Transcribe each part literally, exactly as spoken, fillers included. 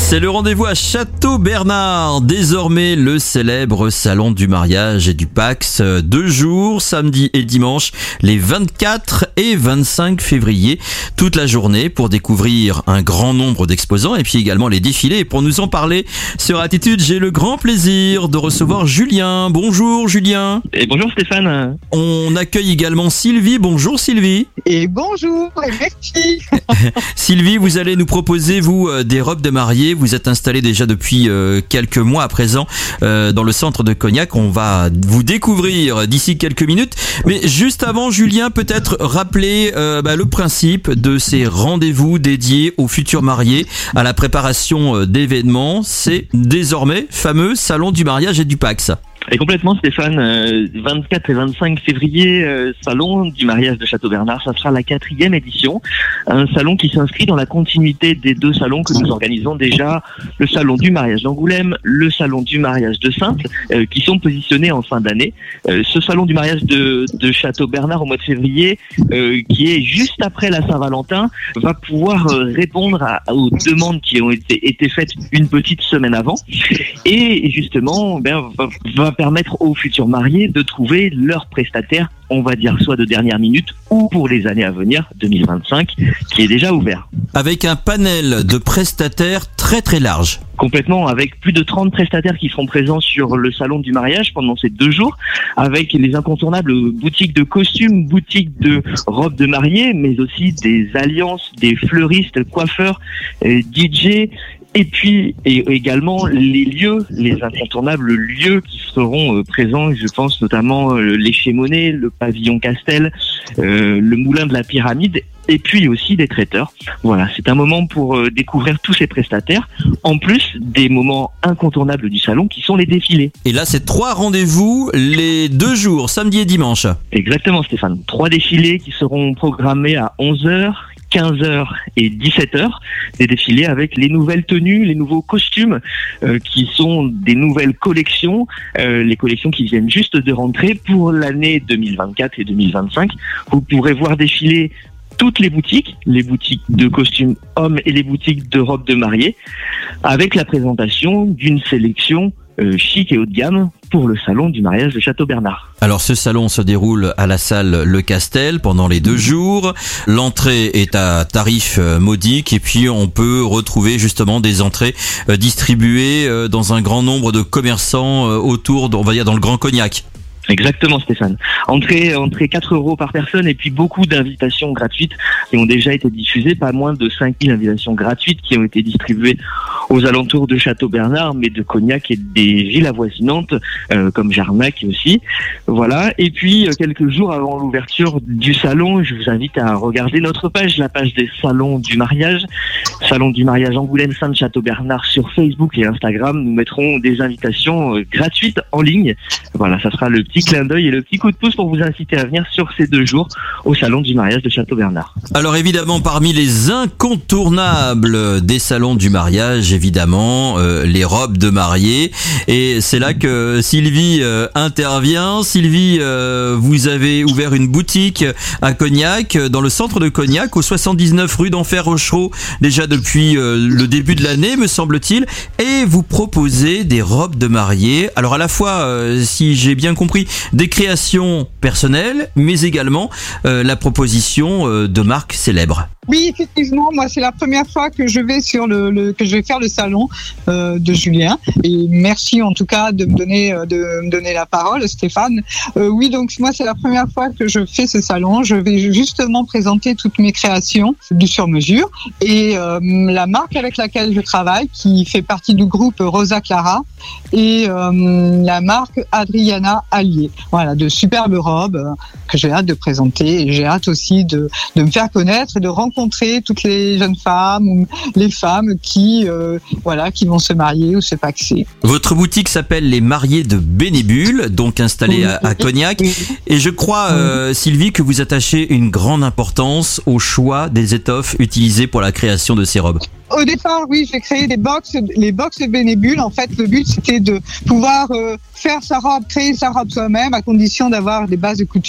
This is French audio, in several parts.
C'est le rendez-vous à Château-Bernard, désormais le célèbre salon du mariage et du Pacs. Deux jours, samedi et dimanche, les vingt-quatre et vingt-cinq février, toute la journée pour découvrir un grand nombre d'exposants et puis également les défilés. Et pour nous en parler sur Attitude, j'ai le grand plaisir de recevoir Julien. Bonjour Julien. Et bonjour Stéphane. On accueille également Sylvie. Bonjour Sylvie. Et bonjour et merci. Sylvie, vous allez nous proposer, vous, des robes de mariée. Vous êtes installée déjà depuis euh, quelques mois à présent euh, dans le centre de Cognac. On va vous découvrir d'ici quelques minutes. Mais juste avant, Julien, peut-être rappeler euh, bah, le principe de ces rendez-vous dédiés aux futurs mariés, à la préparation d'événements. C'est désormais fameux salon du mariage et du Pacs. Et complètement Stéphane, euh, vingt-quatre et vingt-cinq février, euh, salon du mariage de Château-Bernard, ça sera la quatrième édition, un salon qui s'inscrit dans la continuité des deux salons que nous organisons déjà, le salon du mariage d'Angoulême, le salon du mariage de Saintes, euh, qui sont positionnés en fin d'année. Euh, ce salon du mariage de, de Château-Bernard au mois de février, euh, qui est juste après la Saint-Valentin, va pouvoir euh, répondre à, aux demandes qui ont été, été faites une petite semaine avant, et justement ben, va, va permettre aux futurs mariés de trouver leur prestataire, on va dire soit de dernière minute ou pour les années à venir, deux mille vingt-cinq, qui est déjà ouvert. Avec un panel de prestataires très très large. Complètement, avec plus de trente prestataires qui seront présents sur le salon du mariage pendant ces deux jours, avec les incontournables boutiques de costumes, boutiques de robes de mariée, mais aussi des alliances, des fleuristes, coiffeurs, D J, et puis et également les lieux, les incontournables lieux qui seront présents, je pense notamment les Chez Monet, le pavillon Castel, euh, le moulin de la Pyramide, et puis aussi des traiteurs. Voilà, c'est un moment pour euh, découvrir tous ces prestataires, en plus des moments incontournables du salon qui sont les défilés. Et là, c'est trois rendez-vous les deux jours, samedi et dimanche. Exactement Stéphane, trois défilés qui seront programmés à onze heures, quinze heures et dix-sept heures, des défilés avec les nouvelles tenues, les nouveaux costumes euh, qui sont des nouvelles collections, euh, les collections qui viennent juste de rentrer pour l'année deux mille vingt-quatre et deux mille vingt-cinq. Vous pourrez voir défiler toutes les boutiques, les boutiques de costumes hommes et les boutiques de robes de mariée, avec la présentation d'une sélection euh, chic et haut de gamme pour le salon du mariage de Château-Bernard. Alors ce salon se déroule à la salle Le Castel pendant les deux jours. L'entrée est à tarif modique et puis on peut retrouver justement des entrées distribuées dans un grand nombre de commerçants autour, on va dire dans le Grand Cognac. Exactement Stéphane. Entrée, entrée quatre euros par personne et puis beaucoup d'invitations gratuites qui ont déjà été diffusées, pas moins de cinq mille invitations gratuites qui ont été distribuées aux alentours de Château-Bernard, mais de Cognac et des villes avoisinantes euh, comme Jarnac aussi. Voilà. Et puis quelques jours avant l'ouverture du salon, je vous invite à regarder notre page, la page des salons du mariage, salon du mariage Angoulême Sainte Château-Bernard sur Facebook et Instagram. Nous mettrons des invitations euh, gratuites en ligne. Voilà, ça sera le petit clin d'œil et le petit coup de pouce pour vous inciter à venir sur ces deux jours au salon du mariage de Château-Bernard. Alors évidemment, parmi les incontournables des salons du mariage, évidemment, euh, les robes de mariée. Et c'est là que Sylvie euh, intervient. Sylvie, euh, vous avez ouvert une boutique à Cognac, dans le centre de Cognac, au soixante-dix-neuf rue d'Enfer Rochereau, déjà depuis euh, le début de l'année, me semble-t-il. Et vous proposez des robes de mariée. Alors à la fois, euh, si j'ai bien compris, des créations personnelles, mais également euh, la proposition euh, de marques célèbres. Oui, effectivement, moi c'est la première fois que je vais sur le, le que je vais faire le salon euh, de Julien. Et merci en tout cas de me donner de me donner la parole, Stéphane. Euh, oui, donc moi c'est la première fois que je fais ce salon. Je vais justement présenter toutes mes créations du sur-mesure et euh, la marque avec laquelle je travaille, qui fait partie du groupe Rosa Clara, et euh, la marque Adriana Allier. Voilà, de superbes robes euh, que j'ai hâte de présenter et j'ai hâte aussi de de me faire connaître et de rencontrer toutes les jeunes femmes ou les femmes qui, euh, voilà, qui vont se marier ou se paxer. Votre boutique s'appelle Les Mariés de Bénébule, donc installée oui. à, à Cognac. Oui. Et je crois, euh, Sylvie, que vous attachez une grande importance au choix des étoffes utilisées pour la création de ces robes. Au départ, oui, j'ai créé des box, les box Bénébule. En fait, le but, c'était de pouvoir euh, faire sa robe, créer sa robe soi-même, à condition d'avoir des bases de couture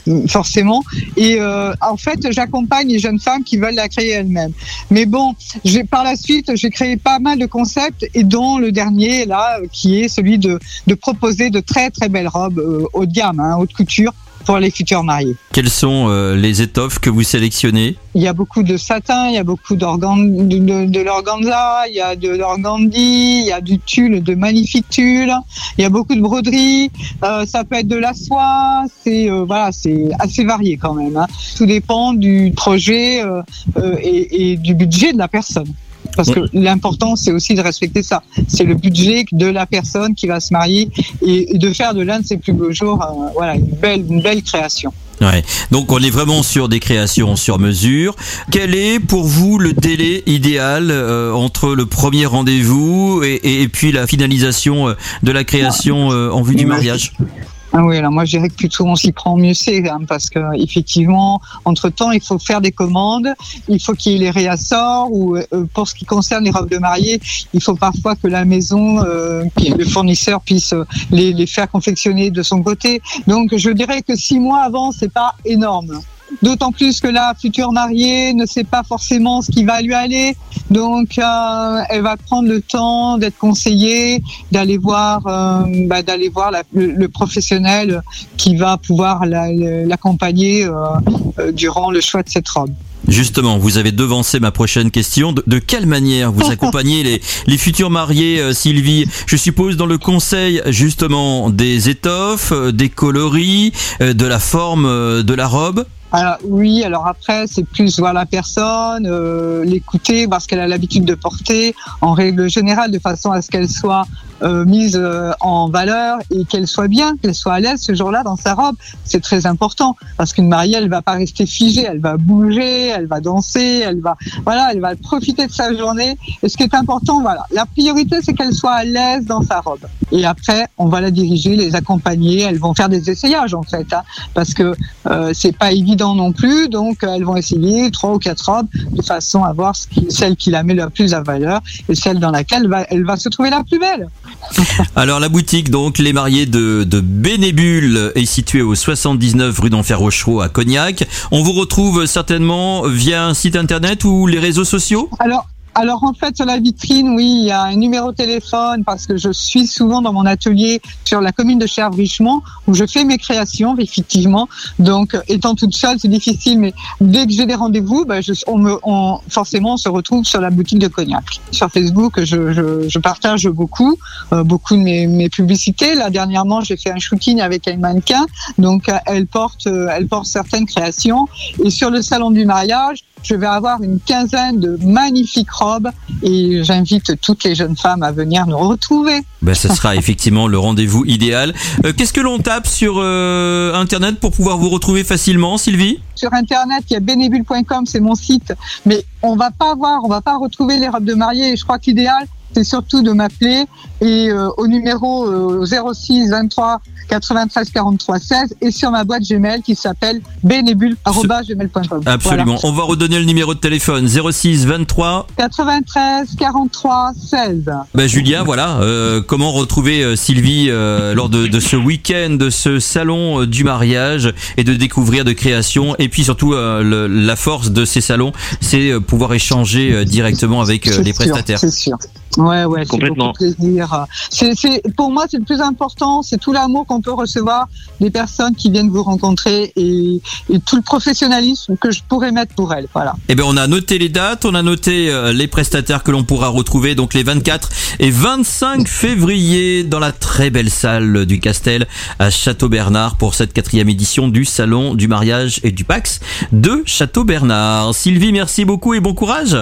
forcément. Et euh, en fait, j'accompagne les jeunes femmes qui veulent la créer elles-mêmes. Mais bon, j'ai, par la suite, j'ai créé pas mal de concepts, et dont le dernier, là, qui est celui de, de proposer de très très belles robes euh, haut de gamme, hein, haute couture, pour les futurs mariés. Quelles sont euh, les étoffes que vous sélectionnez ? Il y a beaucoup de satin, il y a beaucoup d'organ, de, de, de l'organza, il y a de l'organdi, il y a du tulle, de magnifiques tulles, il y a beaucoup de broderies, euh, ça peut être de la soie, c'est euh, voilà, c'est assez varié quand même, hein. Tout dépend du projet euh, euh, et, et du budget de la personne. Parce que l'important, c'est aussi de respecter ça. C'est le budget de la personne qui va se marier, et de faire de l'un de ses plus beaux jours, euh, voilà, une belle, une belle création. Ouais. Donc on est vraiment sur des créations sur mesure. Quel est pour vous le délai idéal euh, entre le premier rendez-vous et, et, et puis la finalisation de la création euh, en vue du mariage ? Ah oui, alors moi je dirais que plutôt on s'y prend, mieux c'est, hein, parce que effectivement, entre temps, il faut faire des commandes, il faut qu'il y ait les réassorts, ou euh, pour ce qui concerne les robes de mariée, il faut parfois que la maison, euh, le fournisseur puisse les, les faire confectionner de son côté. Donc je dirais que six mois avant, c'est pas énorme. D'autant plus que la future mariée ne sait pas forcément ce qui va lui aller, donc euh, elle va prendre le temps d'être conseillée, d'aller voir, euh, bah, d'aller voir la, le, le professionnel qui va pouvoir la, l'accompagner euh, euh, durant le choix de cette robe. Justement, vous avez devancé ma prochaine question. De, de quelle manière vous accompagnez les, les futurs mariés, euh, Sylvie ? Je suppose dans le conseil justement des étoffes, euh, des coloris, euh, de la forme euh, de la robe ? Alors, oui, alors après, c'est plus voir la personne, euh, l'écouter, voir ce qu'elle a l'habitude de porter, en règle générale, de façon à ce qu'elle soit euh, mise euh, en valeur et qu'elle soit bien, qu'elle soit à l'aise ce jour-là dans sa robe. C'est très important, parce qu'une mariée, elle va pas rester figée, elle va bouger, elle va danser, elle va, voilà, elle va profiter de sa journée. Et ce qui est important, voilà, la priorité, c'est qu'elle soit à l'aise dans sa robe. Et après, on va la diriger, les accompagner, elles vont faire des essayages, en fait, hein, parce que euh, c'est pas évident non plus, donc elles vont essayer trois ou quatre robes de façon à voir ce qui, celle qui la met le plus à valeur et celle dans laquelle va, elle va se trouver la plus belle. Alors la boutique, donc les mariés de, de Bénébule, est située au soixante-dix-neuf rue d'Enfer Rochereau à Cognac. On vous retrouve certainement via un site internet ou les réseaux sociaux ? Alors Alors en fait, sur la vitrine, oui, il y a un numéro de téléphone, parce que je suis souvent dans mon atelier sur la commune de Cherves-Richemont, où je fais mes créations, effectivement. Donc, étant toute seule, c'est difficile, mais dès que j'ai des rendez-vous, ben, je, on me, on, forcément, on se retrouve sur la boutique de Cognac. Sur Facebook, je, je, je partage beaucoup, euh, beaucoup de mes, mes publicités. Là, dernièrement, j'ai fait un shooting avec un mannequin, donc elle porte, elle porte certaines créations. Et sur le salon du mariage, je vais avoir une quinzaine de magnifiques robes, et j'invite toutes les jeunes femmes à venir nous retrouver. Ben, ce sera effectivement le rendez-vous idéal. Euh, qu'est-ce que l'on tape sur euh, Internet pour pouvoir vous retrouver facilement, Sylvie ? Sur Internet, il y a bénébule point com, c'est mon site, mais on va pas voir, on va pas retrouver les robes de mariée. Et je crois que l'idéal, c'est surtout de m'appeler et euh, au numéro euh, zéro six vingt-trois quatre-vingt-treize quarante-trois seize, et sur ma boîte Gmail qui s'appelle bénébule arobase gmail point com. Absolument. Voilà. On va redonner le numéro de téléphone zéro six vingt-trois quatre-vingt-treize quarante-trois seize. Ben Julien, voilà. Euh, comment retrouver euh, Sylvie euh, lors de, de ce week-end, de ce salon euh, du mariage, et de découvrir de créations, et puis surtout euh, le, la force de ces salons, c'est euh, pouvoir échanger euh, directement avec euh, les sûr, prestataires. C'est sûr. Ouais, ouais, c'est beaucoup de plaisir. C'est, c'est, pour moi, c'est le plus important, c'est tout l'amour qu'on peut recevoir des personnes qui viennent vous rencontrer, et, et tout le professionnalisme que je pourrais mettre pour elles. Voilà. Eh bien, on a noté les dates, on a noté euh, les prestataires que l'on pourra retrouver, donc les vingt-quatre et vingt-cinq février dans la très belle salle du Castel à Château-Bernard pour cette quatrième édition du Salon du mariage et du Pax de Château-Bernard. Sylvie, merci beaucoup et bon courage.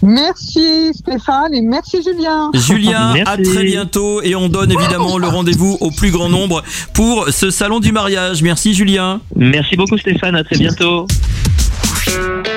Merci Stéphane et merci Julien. Julien, merci. À très bientôt, et on donne évidemment le rendez-vous au plus grand nombre pour ce salon du mariage. Merci Julien. Merci beaucoup Stéphane, à très bientôt.